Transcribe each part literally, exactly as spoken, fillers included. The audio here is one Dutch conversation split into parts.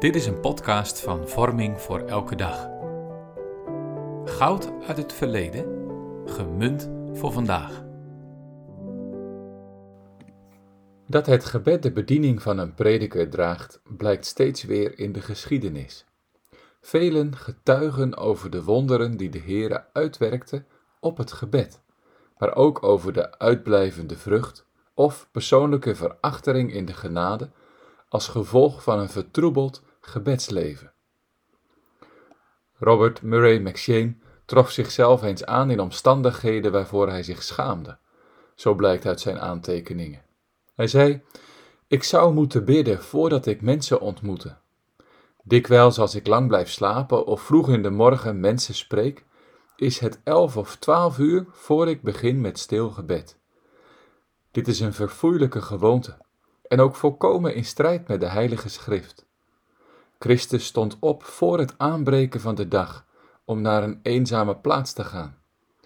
Dit is een podcast van Vorming voor elke dag. Goud uit het verleden, gemunt voor vandaag. Dat het gebed de bediening van een prediker draagt, blijkt steeds weer in de geschiedenis. Velen getuigen over de wonderen die de Heere uitwerkte op het gebed, maar ook over de uitblijvende vrucht of persoonlijke verachtering in de genade als gevolg van een vertroebeld gebedsleven. Robert Murray M'Cheyne trof zichzelf eens aan in omstandigheden waarvoor hij zich schaamde. Zo blijkt uit zijn aantekeningen. Hij zei: "Ik zou moeten bidden voordat ik mensen ontmoette. Dikwijls als ik lang blijf slapen of vroeg in de morgen mensen spreek, is het elf of twaalf uur voor ik begin met stil gebed. Dit is een verfoeilijke gewoonte en ook volkomen in strijd met de Heilige Schrift. Christus stond op voor het aanbreken van de dag om naar een eenzame plaats te gaan.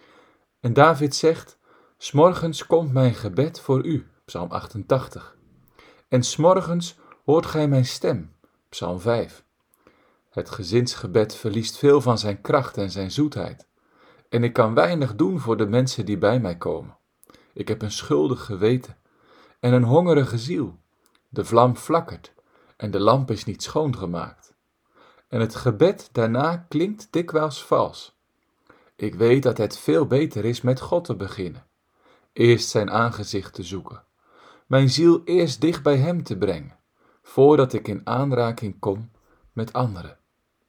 En David zegt: 'S morgens komt mijn gebed voor u, Psalm achtentachtig. En 's morgens hoort gij mijn stem, Psalm vijf. Het gezinsgebed verliest veel van zijn kracht en zijn zoetheid. En ik kan weinig doen voor de mensen die bij mij komen. Ik heb een schuldig geweten en een hongerige ziel. De vlam flakkert en de lamp is niet schoongemaakt. En het gebed daarna klinkt dikwijls vals. Ik weet dat het veel beter is met God te beginnen. Eerst zijn aangezicht te zoeken. Mijn ziel eerst dicht bij hem te brengen, voordat ik in aanraking kom met anderen."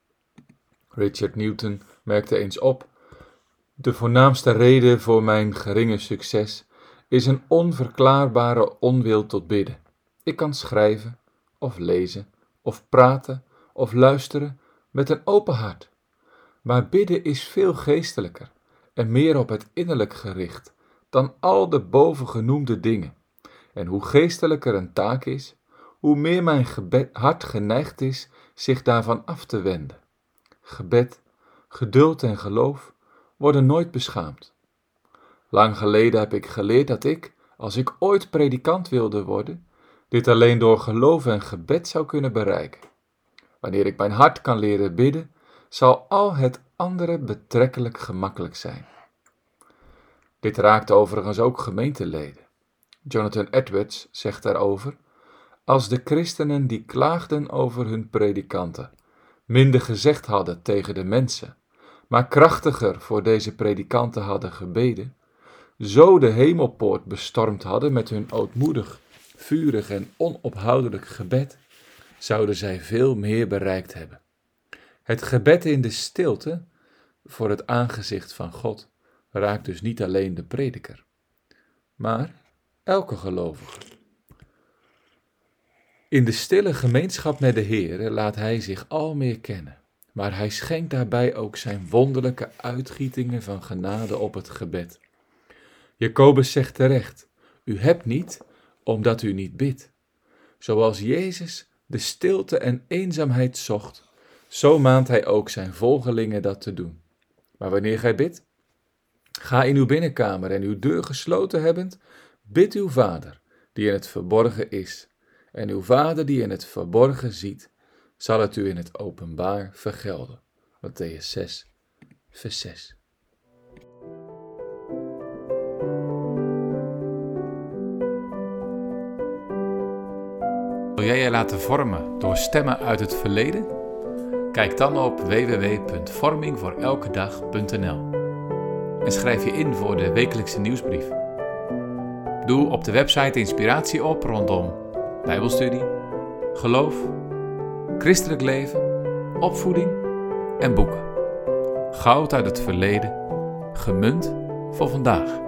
Richard Newton merkte eens op: "De voornaamste reden voor mijn geringe succes is een onverklaarbare onwil tot bidden. Ik kan schrijven, of lezen, of praten, of luisteren met een open hart. Maar bidden is veel geestelijker en meer op het innerlijk gericht dan al de bovengenoemde dingen. En hoe geestelijker een taak is, hoe meer mijn gebed, hart geneigd is zich daarvan af te wenden. Gebed, geduld en geloof worden nooit beschaamd. Lang geleden heb ik geleerd dat ik, als ik ooit predikant wilde worden, dit alleen door geloof en gebed zou kunnen bereiken. Wanneer ik mijn hart kan leren bidden, zal al het andere betrekkelijk gemakkelijk zijn." Dit raakt overigens ook gemeenteleden. Jonathan Edwards zegt daarover: "Als de christenen die klaagden over hun predikanten minder gezegd hadden tegen de mensen, maar krachtiger voor deze predikanten hadden gebeden, zo de hemelpoort bestormd hadden met hun ootmoedig, vurig en onophoudelijk gebed, zouden zij veel meer bereikt hebben." Het gebed in de stilte voor het aangezicht van God raakt dus niet alleen de prediker, maar elke gelovige. In de stille gemeenschap met de Heere laat hij zich al meer kennen, maar hij schenkt daarbij ook zijn wonderlijke uitgietingen van genade op het gebed. Jacobus zegt terecht: "U hebt niet, omdat u niet bidt." Zoals Jezus de stilte en eenzaamheid zocht, zo maant hij ook zijn volgelingen dat te doen. Maar wanneer gij bidt, ga in uw binnenkamer en uw deur gesloten hebbend, bid uw Vader, die in het verborgen is. En uw Vader, die in het verborgen ziet, zal het u in het openbaar vergelden. Mattheüs zes, vers zes. Wil jij je laten vormen door stemmen uit het verleden? Kijk dan op w w w punt vorming voor elke dag punt n l en schrijf je in voor de wekelijkse nieuwsbrief. Doe op de website inspiratie op rondom bijbelstudie, geloof, christelijk leven, opvoeding en boeken. Goud uit het verleden, gemunt voor vandaag.